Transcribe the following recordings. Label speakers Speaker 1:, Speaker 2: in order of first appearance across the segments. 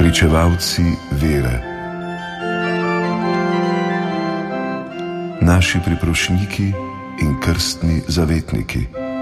Speaker 1: pričevalci vere, naši priprošniki in krstni zavetniki.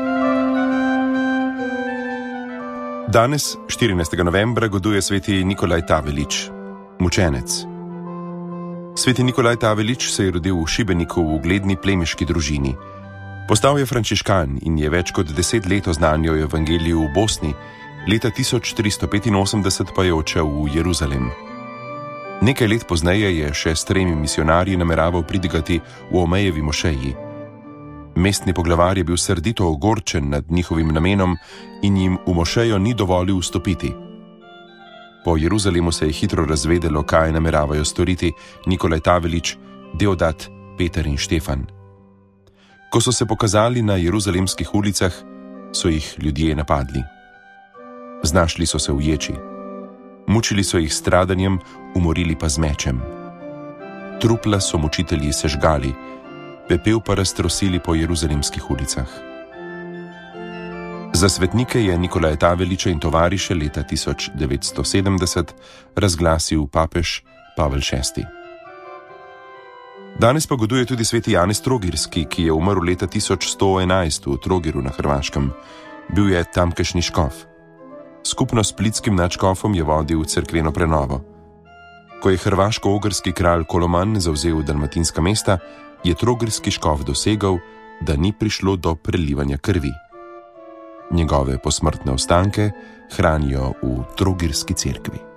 Speaker 2: Danes, 14. novembra, goduje sveti Nikolaj Tavelič, mučenec. Sveti Nikolaj Tavelič se je rodil v Šibeniku v ugledni plemiški družini. Postal je frančiškan in je več kot 10 let oznanjal evangeliju v Bosni, leta 1385 pa je odšel v Jeruzalem. Nekaj let pozneje je še s 3 misionarji nameraval pridigati v Omejevi mošeji. Mestni poglavar je bil srdito ogorčen nad njihovim namenom in jim v mošejo ni dovolil vstopiti. Po Jeruzalemu se je hitro razvedelo, kaj nameravajo storiti Nikolaj Tavelič, Deodat, Peter in Štefan. Ko so se pokazali na jeruzalemskih ulicah, so jih ljudje napadli. Znašli so se v ječi. Mučili so jih s stradanjem, umorili pa z mečem. Trupla so mučitelji sežgali, pepel pa raztrosili po jeruzalemskih ulicah. Za svetnike je Nikolaja Taveliča in tovariše leta 1970 razglasil papež Pavel VI. Danes pa goduje tudi sveti Janez Trogirski, ki je umrl leta 1111 v Trogiru na Hrvaškem. Bil je tamkajšnji škof. Skupno s splitskim nadškofom je vodil cerkveno prenovo. Ko je hrvaško-ogrski kralj Koloman zavzel dalmatinska mesta, je trogirski škof dosegal, da ni prišlo do prelivanja krvi. Njegove posmrtne ostanke hranijo v Trogirski cerkvi.